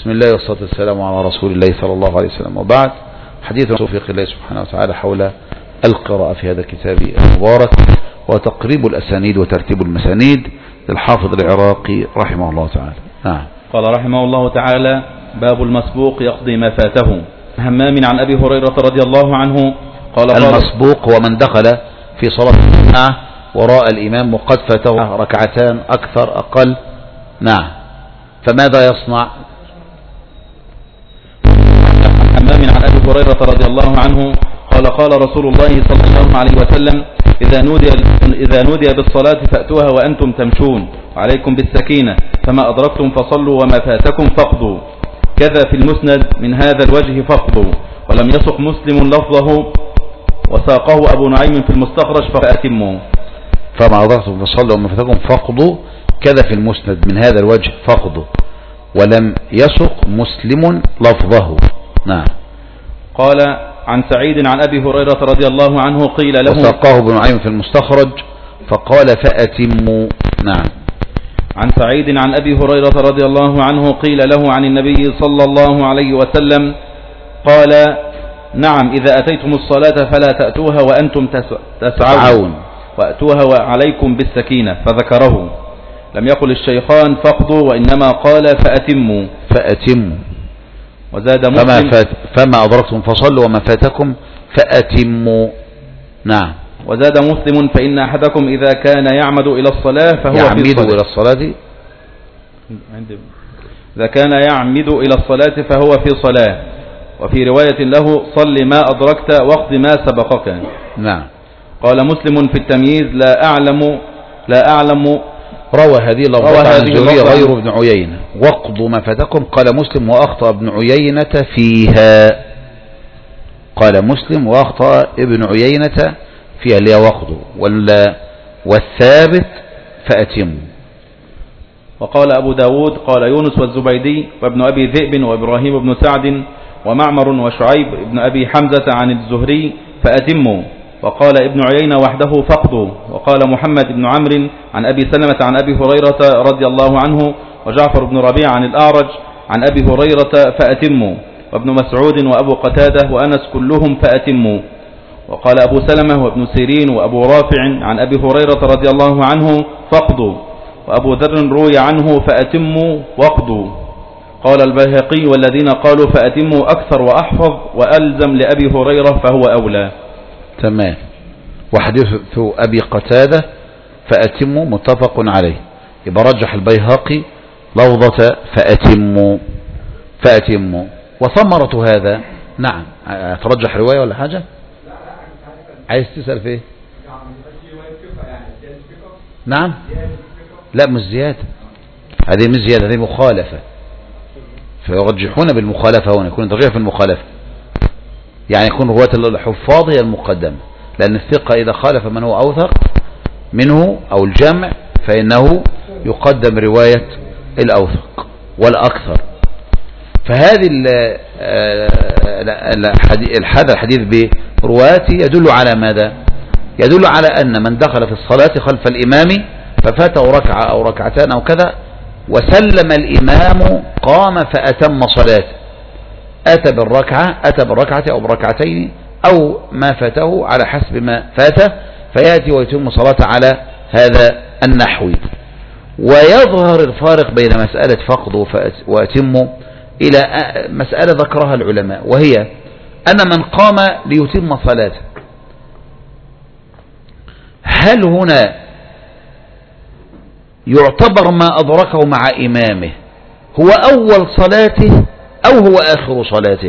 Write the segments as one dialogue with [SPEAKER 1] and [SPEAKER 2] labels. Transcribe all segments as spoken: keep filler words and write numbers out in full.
[SPEAKER 1] بسم الله والصلاة والسلام على رسول الله صلى الله عليه وسلم، وبعد. حديث توفيق الله سبحانه وتعالى حول القراءة في هذا الكتاب المبارك، وتقريب الأسانيد وترتيب المسانيد للحافظ العراقي رحمه الله تعالى. نعم.
[SPEAKER 2] قال رحمه الله تعالى: باب المسبوق يقضي ما فاته. همام عن أبي هريرة رضي الله عنه قال:
[SPEAKER 1] المسبوق هو من دخل في صلاة الجماعة وراء الإمام وقد فاته ركعتان أكثر أقل. نعم. فماذا يصنع؟
[SPEAKER 2] همام عن أبي هريرة رضي الله عنه قال: قال رسول الله صلى الله عليه وسلم: إذا نودي, إذا نودي بالصلاة فأتوها وأنتم تمشون، وعليكم بالسكينة، فما أدركتم فصلوا وما فاتكم فاقضوا. كذا في المسند من هذا الوجه فاقضوا. ولم يسق مسلم لفظه، وساقه أبو نعيم في المستخرج فأتموا.
[SPEAKER 1] فما أدركتم فصلوا وما فاتكم فاقضوا. كذا في المسند من هذا الوجه فاقضوا، ولم يسق مسلم لفظه. نعم.
[SPEAKER 2] قال عن سعيد عن أبي هريرة رضي الله عنه قيل له،
[SPEAKER 1] وساقه ابن نعيم في المستخرج فقال فأتموا. نعم.
[SPEAKER 2] عن سعيد عن أبي هريرة رضي الله عنه قيل له عن النبي صلى الله عليه وسلم قال: نعم، إذا أتيتم الصلاة فلا تأتوها وأنتم تسعون، وأتوها وعليكم بالسكينة، فذكره. لم يقل الشيخان فاقضوا، وإنما قال فأتموا.
[SPEAKER 1] فأتموا.
[SPEAKER 2] وزاد مسلم:
[SPEAKER 1] فما, فات فما أدركتم فصلوا وما فاتكم فأتموا. نعم.
[SPEAKER 2] وزاد مسلم: فإن أحدكم إذا كان يعمد إلى الصلاة فهو
[SPEAKER 1] يعمد
[SPEAKER 2] في الصلاة.
[SPEAKER 1] إلى الصلاة
[SPEAKER 2] إذا كان يعمد إلى الصلاة فهو في صلاة. وفي رواية له: صل ما أدركت واقض ما سبقك.
[SPEAKER 1] نعم.
[SPEAKER 2] قال مسلم في التمييز: لا أعلم لا أعلم
[SPEAKER 1] روى هذه اللفظة عن الزهري غير ابن عيينة. واقضوا ما فاتكم. قال مسلم: وأخطأ ابن عيينة فيها. قال مسلم: وأخطأ ابن عيينة فيها اللي واقضوا، والثابت فأتموا.
[SPEAKER 2] وقال أبو داود: قال يونس والزبيدي وابن أبي ذئب وإبراهيم بن سعد ومعمر وشعيب ابن أبي حمزة عن الزهري فأتموا. وقال ابن عيينة وحده فاقضوا. وقال محمد بن عمرو عن أبي سلمة عن أبي هريرة رضي الله عنه وجعفر بن ربيع عن الأعرج عن أبي هريرة فأتموا. وابن مسعود وأبو قتادة وأنس كلهم فأتموا. وقال أبو سلمة وابن سيرين وأبو رافع عن أبي هريرة رضي الله عنه فاقضوا. وأبو ذر روي عنه فأتموا واقضوا. قال البيهقي: والذين قالوا فأتموا أكثر وأحفظ وألزم لأبي هريرة فهو أولى.
[SPEAKER 1] تمام. وحديث أبي قتادة فأتموا متفق عليه. يبقى رجح البيهقي لفظة فأتموا فأتموا. وثمرة هذا، نعم، ترجح رواية ولا حاجة؟ عايز تسأل في ايه؟ نعم. لا، مش زيادة، هذه مش زيادة، هذه مخالفة. فيرجحون بالمخالفة هنا، يكون ترجيح في المخالفة، يعني يكون رواة الحفاظ هي المقدمة، لأن الثقة إذا خالف من هو أوثق منه أو الجمع فإنه يقدم رواية الأوثق والأكثر. فهذه هذا الحديث برواته يدل على ماذا؟ يدل على أن من دخل في الصلاة خلف الإمام ففاته ركعة أو ركعتان أو كذا وسلم الإمام قام فأتم صلاته، أتى بالركعة أتى بالركعة أو بركعتين أو ما فاته على حسب ما فاته، فيأتي ويتم صلاته على هذا النحو. ويظهر الفارق بين مسألة فقد وأتم إلى مسألة ذكرها العلماء، وهي أن من قام ليتم صلاته، هل هنا يعتبر ما أدركه مع إمامه هو أول صلاته أو هو آخر صلاته؟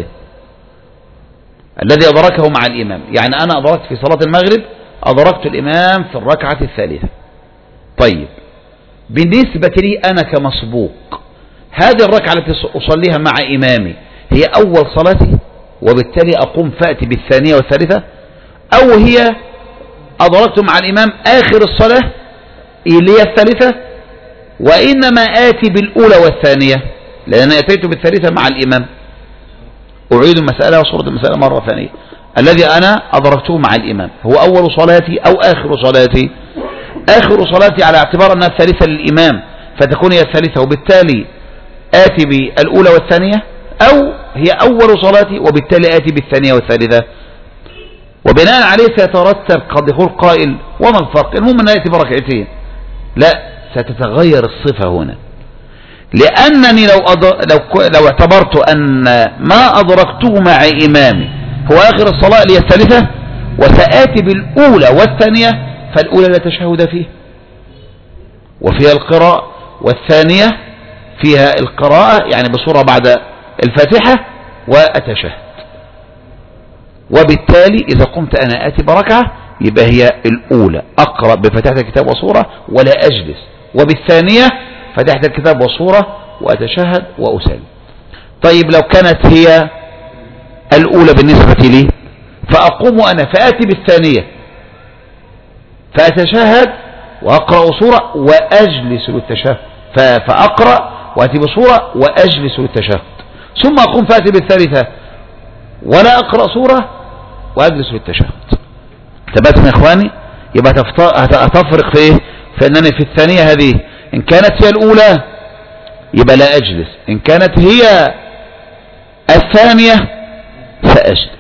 [SPEAKER 1] الذي أدركه مع الإمام، يعني أنا أدركت في صلاة المغرب أدركت الإمام في الركعة الثالثة. طيب، بالنسبة لي أنا كمسبوق، هذه الركعة التي أصليها مع إمامي هي أول صلاتي وبالتالي أقوم فأتي بالثانية والثالثة، أو هي أدركت مع الإمام آخر الصلاة اللي هي الثالثة وإنما آتي بالأولى والثانية لأن أتيت بالثالثة مع الإمام؟ أعيد المسألة وصورة المسألة مرة ثانية. الذي أنا أدركته مع الإمام هو أول صلاتي أو آخر صلاتي؟ آخر صلاتي على اعتبار أنها الثالثة للإمام فتكون هي الثالثة، وبالتالي آتي بالأولى والثانية، أو هي أول صلاتي وبالتالي آتي بالثانية والثالثة. وبناء عليه سيترتب قد يقول قائل وما الفرق، المهم أن آتي بركعتين. لا، ستتغير الصفة هنا، لأنني لو, أض... لو... لو اعتبرت أن ما أدركته مع إمامي هو آخر الصلاة لي الثالثة وسآتي بالأولى والثانية، فالأولى لا تشهد فيه وفيها القراءة، والثانية فيها القراءة يعني بصورة بعد الفاتحة وأتشهد. وبالتالي إذا قمت أنا آتي بركعة يبقى هي الأولى أقرأ بفتحة الكتاب وصورة ولا أجلس، وبالثانية فتحت الكتاب وصورة وأتشهد وأسلم. طيب لو كانت هي الأولى بالنسبة لي فأقوم أنا فآتي بالثانية فأتشهد وأقرأ صورة وأجلس للتشهد، فأقرأ وأتي بصورة وأجلس للتشهد، ثم أقوم فأتي بالثالثة ولا أقرأ صورة وأجلس للتشهد. تباتم يا إخواني؟ يبقى هتفرق في إيه؟ فإنني في الثانية هذه إن كانت هي الأولى يبقى لا أجلس، إن كانت هي الثانية سأجلس.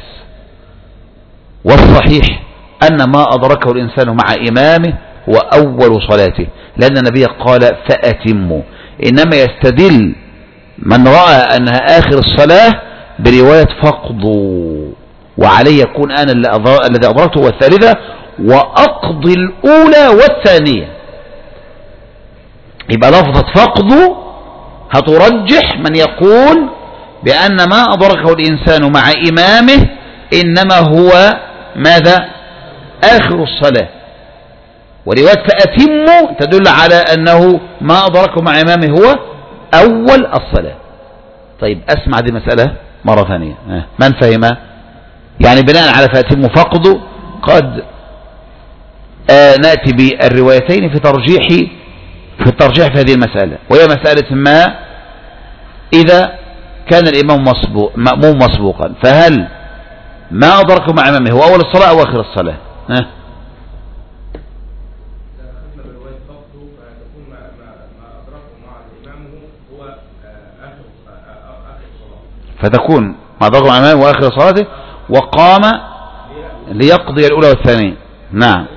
[SPEAKER 1] والصحيح أن ما أدركه الإنسان مع إمامه هو أول صلاته، لأن النبي قال فأتموا. إنما يستدل من رأى أنها آخر الصلاة برواية فقدوا، وعليه يكون أنا الذي أدركته هو الثالثة وأقضي الأولى والثانية. يبقى لفظة فقدوا هترجح من يقول بأن ما أدركه الإنسان مع إمامه إنما هو ماذا؟ آخر الصلاة. ورواية فأتموا تدل على أنه ما أدركه مع إمامه هو أول الصلاة. طيب أسمع دي مسألة مرة ثانية، من فهم؟ يعني بناء على فأتموا فقدوا قد آه نأتي بالروايتين في ترجيح في الترجيح في هذه المسألة، وهي مسألة ما إذا كان الإمام مسبوق مأموم مسبوقا، فهل ما أدركه مع إمامه هو أول الصلاة أو آخر الصلاة؟ ها؟ فتكون ما أدركه مع إمامه وآخر صلاته وقام ليقضي الأولى والثانية. نعم.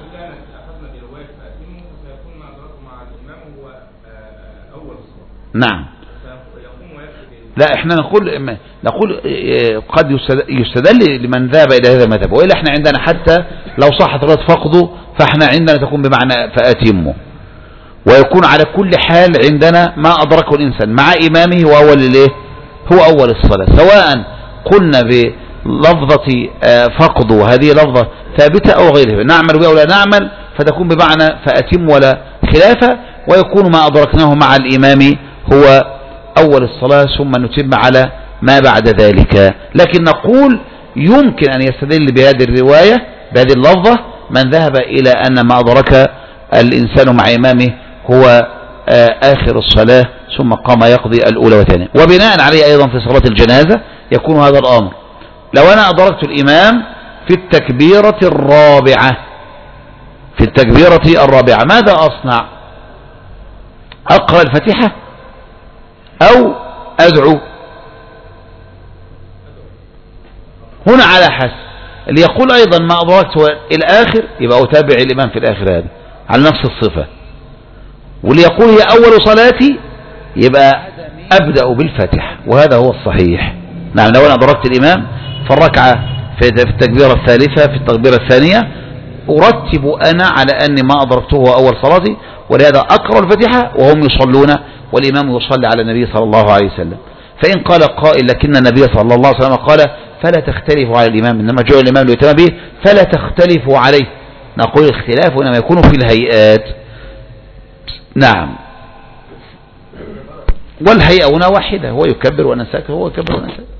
[SPEAKER 1] نعم. لا احنا نقول نقول قد يستدل لمن ذهب الى هذا المذهب، والا احنا عندنا حتى لو صحت روايه فقده فاحنا عندنا تكون بمعنى فاتمه، ويكون على كل حال عندنا ما ادركه الانسان مع امامه هو اول الايه هو اول الصلاه، سواء قلنا بلفظه فقد وهذه لفظه ثابته او غيرها نعمل بها ولا نعمل فتكون بمعنى فاتم ولا خلافه، ويكون ما ادركناه مع الامام هو أول الصلاة ثم نتم على ما بعد ذلك. لكن نقول يمكن أن يستدل بهذه الرواية بهذه اللفظة من ذهب إلى أن ما أدرك الإنسان مع إمامه هو آخر الصلاة ثم قام يقضي الأولى والثانية. وبناء عليه أيضا في صلاة الجنازة يكون هذا الأمر. لو أنا أدركت الإمام في التكبيرة الرابعة في التكبيرة الرابعة ماذا أصنع؟ أقرأ الفاتحة أو أدعو؟ هنا على حسب. اللي يقول أيضا ما أدركت الآخر يبقى أتابع الإمام في الآخر هذا على نفس الصفة، واللي يقول هي أول صلاتي يبقى أبدأ بالفاتحة، وهذا هو الصحيح. نعم، لو أنا أدركت الإمام فالركعة في التكبيرة الثالثة في التكبيرة الثانية أرتب أنا على أن ما أدركته هو أول صلاتي، ولهذا أقرأ الفاتحة وهم يصلون والإمام يصلي على النبي صلى الله عليه وسلم. فإن قال قائل لكن النبي صلى الله عليه وسلم قال فلا تختلفوا على الإمام، إنما جعل الإمام ليتم به فلا تختلفوا عليه، نقول الاختلاف إنما يكون في الهيئات. نعم، والهيئة هنا واحدة، هو يكبر وأنا ساكت هو يكبر وأنا ساكت.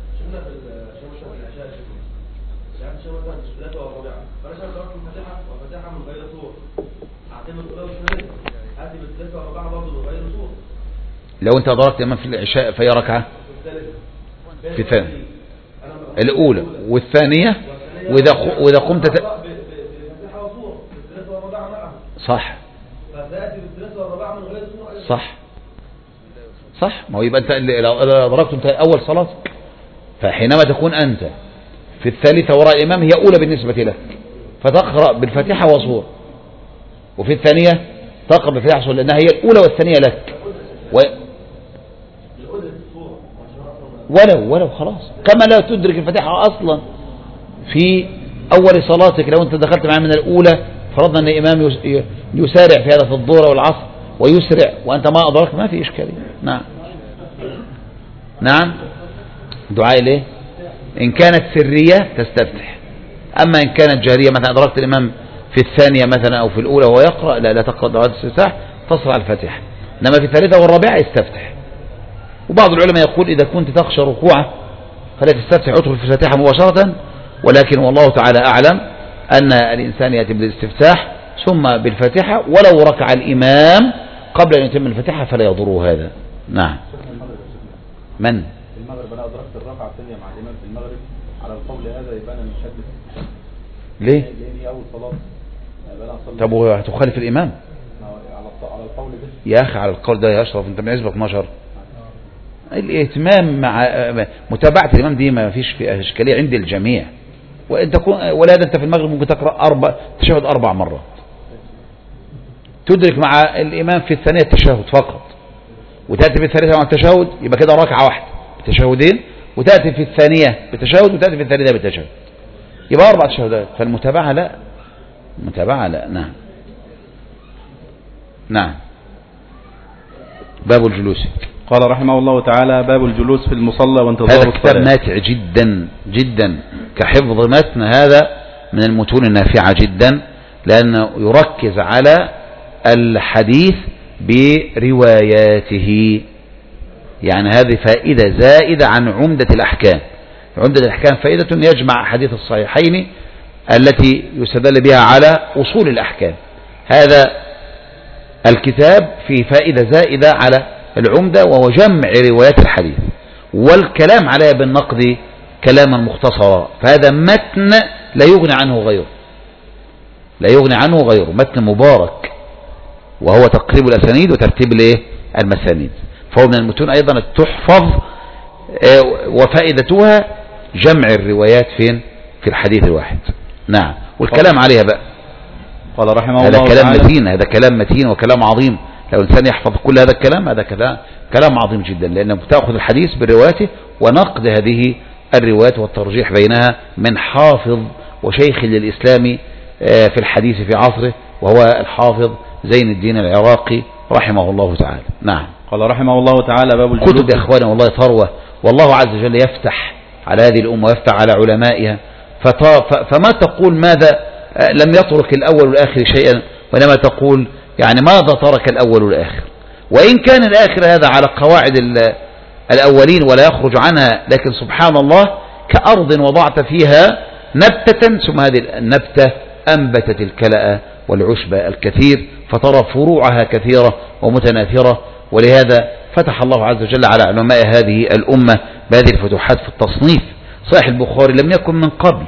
[SPEAKER 1] لو انت أدركت الإمام في العشاء فهي ركعة في الثانية الأولى والثانية، وإذا وإذا قمت ت... صح صح صح؟ ما هو يبقى أنت لو أدركت أنت أول صلاتك، فحينما تكون أنت في الثالثة وراء الإمام هي أولى بالنسبة لك، فتقرأ بالفاتحة وصور، وفي الثانية تقرأ بالفاتحة وصور لأنها هي الأولى والثانية لك. و... ولو ولو خلاص كما لا تدرك الفاتحة أصلا في أول صلاتك، لو أنت دخلت معاه من الأولى، فرضنا أن الإمام يسارع في هذا في الظهر والعصر ويسرع وأنت ما أدرك، ما في إشكالية. نعم نعم. دعاء ليه؟ إن كانت سرية تستفتح، أما إن كانت جارية مثلا أدركت الإمام في الثانية مثلا أو في الأولى وهو يقرأ، لا لا تقرأ دعاء الاستفتاح، تصرع الفاتحة، إنما في الثالثة والرابعة يستفتح. وبعض العلماء يقول إذا كنت تخشى ركوعه فلا تستفتح، ادخل في الفاتحة مباشرة، ولكن والله تعالى أعلم أن الإنسان يأتي بالاستفتاح ثم بالفاتحة، ولو ركع الإمام قبل أن يتم الفاتحة فلا يضره هذا. نعم. من؟
[SPEAKER 2] في المغرب أنا أدركت الركعة الثانية مع الإمام في المغرب، على القول هذا يبقى أنا مش هدف.
[SPEAKER 1] ليه؟
[SPEAKER 2] لأن هي أول صلاة.
[SPEAKER 1] طب وهتخالف الإمام؟
[SPEAKER 2] على القول ده
[SPEAKER 1] يا أخي، على القول ده يا أشرف، أنت من حزب اتناشر. الاهتمام مع متابعة الإمام دي ما فيش فيها إشكالية عند الجميع، وأنت تكون ولهذا أنت في المغرب ممكن تقرأ أربع تشهد أربع مرات، تدرك مع الإمام في الثانية التشهد فقط، وتأتي في الثالثة مع التشهد، يبقى كده ركعة واحدة بتشهدين، وتأتي في الثانية بتشهد، وتأتي في الثالثة بتشهد، يبقى أربع تشهدات. فالمتابعة لا، المتابعة لا. نعم نعم. باب الجلوس.
[SPEAKER 2] قال رحمه الله تعالى: باب الجلوس في المصلى وانتظار
[SPEAKER 1] هذا
[SPEAKER 2] الصلاة.
[SPEAKER 1] كتاب نافع جدا جدا كحفظ متن، هذا من المتون النافعة جدا، لأنه يركز على الحديث برواياته. يعني هذه فائدة زائدة عن عمدة الأحكام. عمدة الأحكام فائدة يجمع حديث الصحيحين التي يستدل بها على أصول الأحكام. هذا الكتاب فيه فائدة زائدة على العمدة، وهو جمع روايات الحديث والكلام عليها بالنقد كلاما مختصرا. فهذا متن لا يغني عنه غيره، لا يغني عنه غيره، متن مبارك، وهو تقريب الأسانيد وترتيب المسانيد. فهو من المتون أيضا تحفظ، وفائدتها جمع الروايات فين؟ في الحديث الواحد. نعم. والكلام عليها بقى
[SPEAKER 2] قال رحمه
[SPEAKER 1] هذا
[SPEAKER 2] الله
[SPEAKER 1] كلام
[SPEAKER 2] تعالى:
[SPEAKER 1] متين، هذا كلام متين وكلام عظيم. لو الإنسان يحفظ كل هذا الكلام، هذا كلام كلام عظيم جدا، لأنه بتأخذ الحديث برواياته ونقد هذه الروايات والترجيح بينها من حافظ وشيخ للإسلام في الحديث في عصره، وهو الحافظ زين الدين العراقي رحمه الله تعالى. نعم.
[SPEAKER 2] قال رحمه الله تعالى: باب الجلوس.
[SPEAKER 1] كتب يا إخواني والله ثروة، والله عز وجل يفتح على هذه الأمة ويفتح على علمائها. فما تقول ماذا لم يترك الأول والآخر شيئا، وإنما تقول يعني ماذا ترك الأول والآخر، وإن كان الآخر هذا على قواعد الأولين ولا يخرج عنها، لكن سبحان الله كأرض وضعت فيها نبتة، ثم هذه النبتة أنبتت الكلأ والعشب الكثير، فترى فروعها كثيرة ومتناثرة. ولهذا فتح الله عز وجل على علماء هذه الأمة بهذه الفتوحات في التصنيف. صحيح البخاري لم يكن من قبل،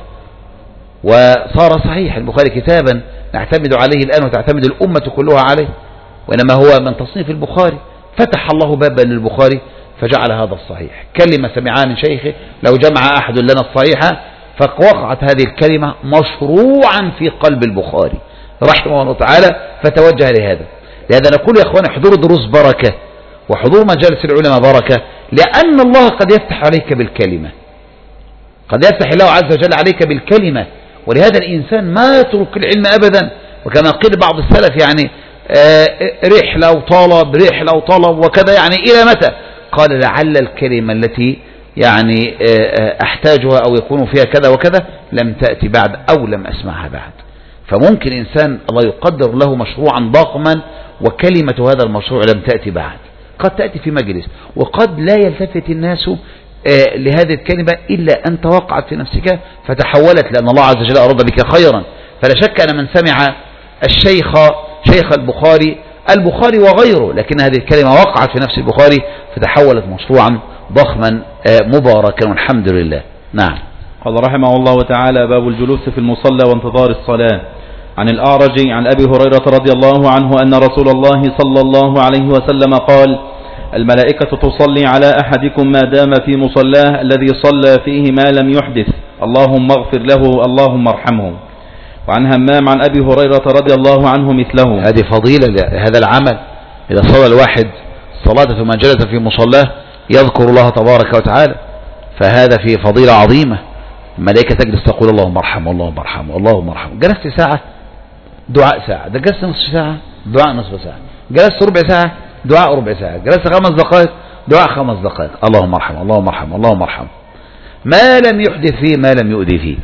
[SPEAKER 1] وصار صحيح البخاري كتابا نعتمد عليه الآن وتعتمد الأمة كلها عليه، وإنما هو من تصنيف البخاري. فتح الله بابا للبخاري فجعل هذا الصحيح كلمة سمعها من شيخه: لو جمع أحد لنا الصحيحة، فوقعت هذه الكلمة مشروعا في قلب البخاري رحمه الله تعالى، فتوجه لهذا. لهذا نقول يا أخواني: حضور الدروس بركة، وحضور مجالس العلماء بركة، لأن الله قد يفتح عليك بالكلمة، قد يفتح الله عز وجل عليك بالكلمة. ولهذا الإنسان ما يترك العلم أبدا. وكما قيل بعض السلف يعني رحلة وطلب رحلة وطلب وكذا، يعني إلى متى؟ قال: لعل الكلمة التي يعني أحتاجها أو يكون فيها كذا وكذا لم تأتي بعد، أو لم أسمعها بعد. فممكن إنسان الله يقدر له مشروعا ضخما، وكلمة هذا المشروع لم تأتي بعد، قد تأتي في مجلس، وقد لا يلتفت الناس لهذه الكلمة إلا أن توقعت في نفسك فتحولت، لأن الله عز وجل أراد بك خيرا. فلا شك أن من سمع الشيخ شيخ البخاري البخاري وغيره، لكن هذه الكلمة وقعت في نفس البخاري فتحولت مشروعا ضخما مباركا، والحمد لله. نعم.
[SPEAKER 2] قال رحمه الله تعالى: باب الجلوس في المصلى وانتظار الصلاة. عن الأعرج عن أبي هريرة رضي الله عنه أن رسول الله صلى الله عليه وسلم قال: الملائكة تصلي على أحدكم ما دام في مصلاه الذي صلى فيه ما لم يحدث اللهم اغفر له اللهم ارحمه. وعن همام عن أبي هريرة رضي الله عنه مثله.
[SPEAKER 1] هذه فضيلة هذا العمل، إذا صلى الواحد صلاة ثم جلس في مصلاه يذكر الله تبارك وتعالى، فهذا فيه فضيلة عظيمة. الملائكة تجلس تقول اللهم ارحمه اللهم ارحمه اللهم ارحمه. جلست ساعة دعاء ساعة، ده جلست نصف ساعة دعاء نصف ساعة، جلست ربع ساعة دعاء ربع ساعة، جلست خمس دقائق دعاء خمس دقائق، اللهم ارحمه اللهم ارحمه اللهم ارحمه، ما لم يحدث فيه ما لم يؤذي فيه.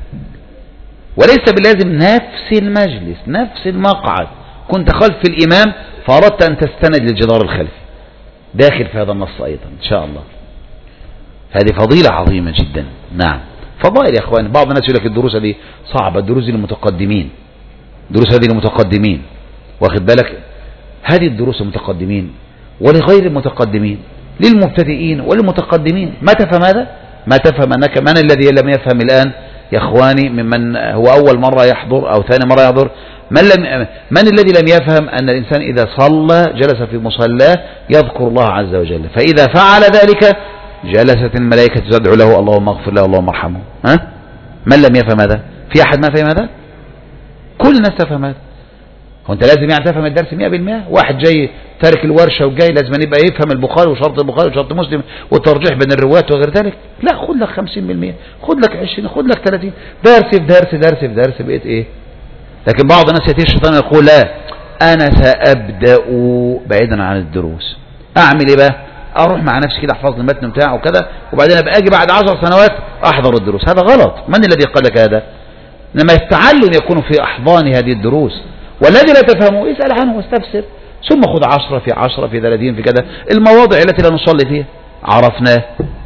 [SPEAKER 1] وليس باللازم نفس المجلس نفس المقعد، كنت خلف الإمام فأردت أن تستند للجدار الخلفي، داخل في هذا النص أيضا إن شاء الله. هذه فضيلة عظيمة جدا. نعم فضائل يا أخواني. بعض الناس يقول لك الدروس هذه صعبة، الدروس دي للمتقدمين، دروس هذه للمتقدمين، واخد بالك؟ هذه الدروس المتقدمين ولغير المتقدمين، للمبتدئين وللمتقدمين. ما تفهم هذا؟ ما تفهم أنك من الذي لم يفهم الآن يا أخواني ممن هو أول مرة يحضر أو ثاني مرة يحضر؟ من, لم من الذي لم يفهم أن الإنسان إذا صلى جلس في مصلاه يذكر الله عز وجل، فإذا فعل ذلك جلست الملائكة تدعو له اللهم اغفر له اللهم ارحمه؟ ها؟ من لم يفهم هذا؟ في أحد ما فهم هذا؟ كل الناس تفهم هذا. هو أنت لازم يعني تفهم الدرس مئة بالمئة؟ واحد جاي تارك الورشة وجاي لازم يبقى يفهم البخاري وشرط البخاري وشرط مسلم والترجيح بين الروايات وغير ذلك؟ لا، خد لك خمسين بالمئة، خد لك عشرين، خد لك ثلاثين، درس في درس درس في درس بقيت ايه؟ لكن بعض الناس يأتي الشيطان يقول لا أنا سأبدأ بعيدا عن الدروس. أعمل إيه بقى؟ أروح مع نفسي كده أحفظ المتن بتاعه وكذا، وبعدين أبقى أجي بعد عشر سنوات أحضر الدروس. هذا غلط. من الذي قال لك هذا؟ إنما التعلم يكون في أحضان هذه الدروس، والذي لا تفهمه اسأل عنه واستفسر، ثم خذ عشرة في عشرة في ثلاثين في كذا. المواضع التي لا نصلي فيها عرفناه.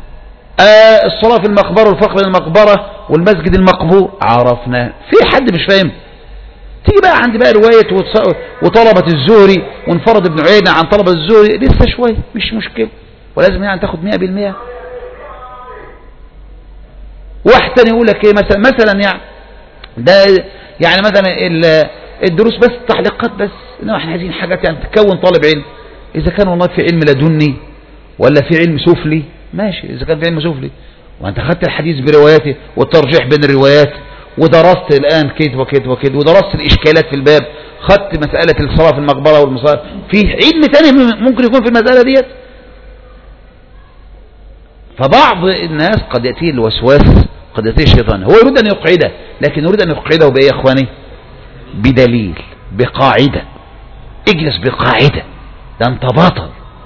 [SPEAKER 1] آه الصلاة في المقبرة والفقر المقبرة والمسجد المقبور عرفناه. في حد مش فاهم؟ تيجي بقى عندي بقى رواية وطلبة الزهري وانفرد ابن عيينة عن طلبة الزهري، لسه شوية مش مشكلة، ولازم يعني تاخد مئة بالمئة. واحد تاني يقول لك ايه مثلا مثلا يعني ده يعني مثلا الدروس بس تعليقات بس، انما احنا عايزين حاجات يعني تكون طالب علم. اذا كان والله في علم لدني ولا في علم سفلي ماشي، اذا كان في علم سفلي وانت خدت الحديث برواياته والترجيح بين الروايات ودرست الآن كيد وكيد وكيد ودرست الإشكالات في الباب، خدت مسألة الصلاة في المقبرة والمصائب، في علم ثاني ممكن يكون في المسألة ديت. فبعض الناس قد يأتيه الوسواس، قد يأتيه الشيطان، هو يريد أن يقعده، لكن يريد أن يقعده بإيه يا إخواني؟ بدليل، بقاعدة. اجلس بقاعدة، ده انت بطل،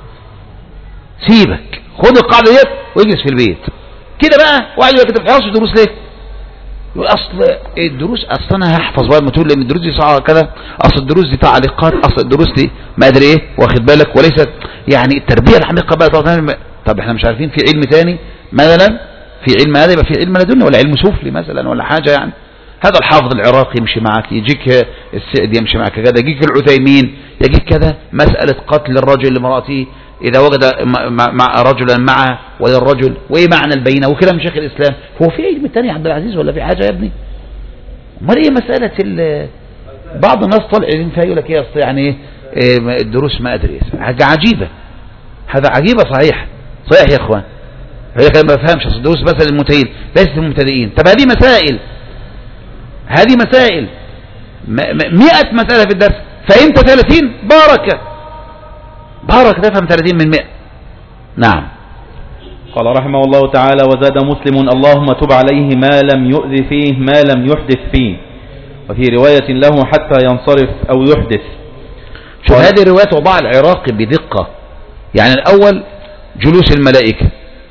[SPEAKER 1] سيبك خد القاعدة ديت واجلس في البيت كده بقى. واحد يقول لك انت ما بتحفظش دروس ليه؟ اصل الدروس اصلا انا هحفظ بقى المتون لان الدروس دي صعبه كده، اصل الدروس دي تعليقات، اصل الدروس دي ما ادري ايه، واخد بالك؟ وليست يعني التربيه العميقه بقى. طب احنا مش عارفين في علم ثاني مثلا؟ في علم هذا يبقى في علم لدني ولا علم سفلي مثلا ولا حاجه يعني. هذا الحافظ العراقي يمشي معك، يجيك السعدي يمشي معك كذا، يجيك العثيمين يجيك كذا. مساله قتل الرجل لامراته إذا وجد مع رجلا معه وللرجل، وإيه معنى البينة وكلام شيخ الإسلام. هو في علم تاني يا عبد العزيز ولا في حاجة يا ابني؟ امال إيه مسألة بعض الناس طلع علم فيها يقول لك إيه أصل يعني إيه الدروس ما أدري إيه. حاجة عجيبة، هذا عجيبة صحيح صحيح يا إخوان. يقول لك أنا ما بفهمش أصل الدروس مثلا للمبتدئين ليست للمبتدئين. طب هذه مسائل، هذه مسائل مئة مسألة في الدرس، فهمت ثلاثين باركة بارك تفهم ثلاثين من مئة. نعم.
[SPEAKER 2] قال رحمه الله تعالى: وزاد مسلم: اللهم تب عليه ما لم يؤذ فيه ما لم يحدث فيه. وفي رواية له: حتى ينصرف أو يحدث.
[SPEAKER 1] شوف هذه الرواية وضع العراقي بدقة. يعني الأول جلوس الملائكة،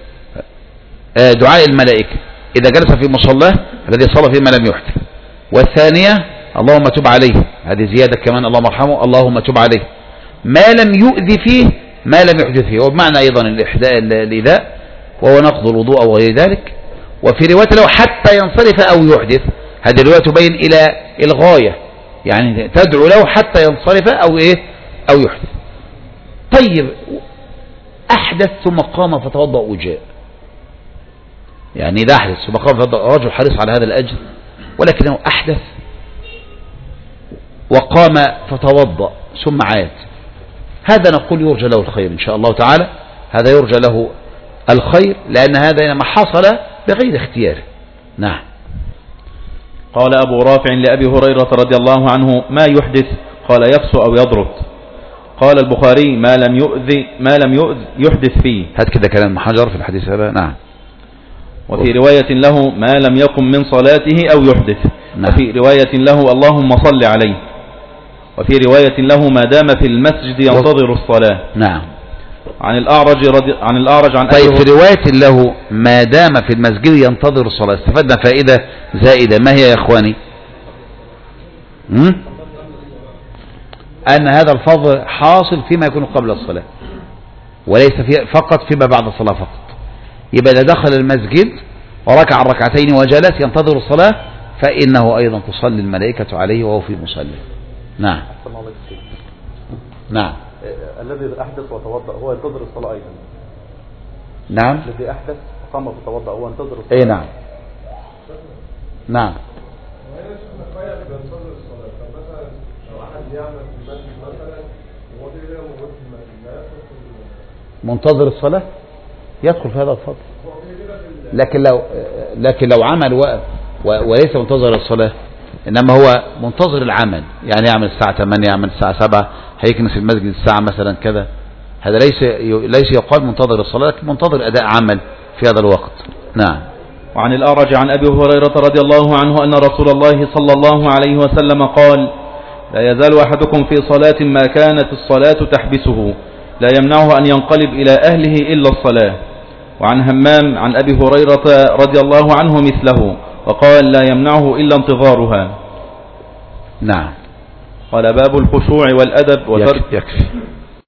[SPEAKER 1] دعاء الملائكة إذا جلس في مصلاه الذي صلى فيه ما لم يحدث. والثانية اللهم تب عليه، هذه زيادة كمان، اللهم ارحمه اللهم تب عليه ما لم يؤذي فيه ما لم يحدث فيه، وبمعنى أيضا الإحداء الإيذاء وهو نقض الوضوء أو غير ذلك. وفي رواية له حتى ينصرف أو يحدث، هذه الرواية تبين إلى الغاية، يعني تدعو له حتى ينصرف أو إيه أو يحدث. طيب أحدث ثم قام فتوضأ وجاء، يعني إذا أحدث ثم قام فتوضأ، رجل حريص على هذا الأجر، ولكنه أحدث وقام فتوضأ ثم عاد، هذا نقول يرجى له الخير إن شاء الله تعالى، هذا يرجى له الخير لأن هذا إنما حصل بغير اختياره. نعم.
[SPEAKER 2] قال أبو رافع لأبي هريرة رضي الله عنه: ما يحدث؟ قال: يفسو أو يضرب. قال البخاري: ما لم يؤذي ما لم يؤذ يحدث فيه.
[SPEAKER 1] هات كده كلام حجر في الحديث هذا. نعم.
[SPEAKER 2] وفي رواية له: ما لم يقم من صلاته أو يحدث. نعم. وفي رواية له: اللهم صل عليه. وفي رواية له: ما دام في المسجد ينتظر الصلاة.
[SPEAKER 1] نعم.
[SPEAKER 2] عن الأعرج رضي عن الأعرج عن
[SPEAKER 1] طيب، في رواية له: ما دام في المسجد ينتظر الصلاة، استفدنا فائدة زائدة، ما هي يا إخواني؟ م? أن هذا الفضل حاصل فيما يكون قبل الصلاة وليس في فقط فيما بعد الصلاة فقط. يبقى إذا دخل المسجد وركع الركعتين وجلس ينتظر الصلاة فإنه أيضا تصلي الملائكة عليه وهو في مصلى. نعم. نعم.
[SPEAKER 2] الذي أحدث وتوضأ هو ينتظر الصلاة أيضا.
[SPEAKER 1] نعم.
[SPEAKER 2] الذي أحدث وقام وتوضأ هو ينتظر الصلاة.
[SPEAKER 1] أي نعم. نعم. منتظر الصلاة يدخل في هذا الفضل، لكن لو لكن لو عمل و... و... وليس منتظر الصلاة، إنما هو منتظر العمل، يعني يعمل الساعة ثمانية، يعمل الساعة سبعة، هيكنس المسجد الساعة مثلا كذا، هذا ليس ليس يقال منتظر الصلاة، لكن منتظر أداء عمل في هذا الوقت. نعم.
[SPEAKER 2] وعن الأعرج عن أبي هريرة رضي الله عنه أن رسول الله صلى الله عليه وسلم قال: لا يزال أحدكم في صلاة ما كانت الصلاة تحبسه لا يمنعه أن ينقلب إلى أهله إلا الصلاة. وعن همام عن أبي هريرة رضي الله عنه مثله، وقال: لا يمنعه إلا انتظارها.
[SPEAKER 1] نعم.
[SPEAKER 2] قال: باب الخشوع والأدب وترك
[SPEAKER 1] يكفي.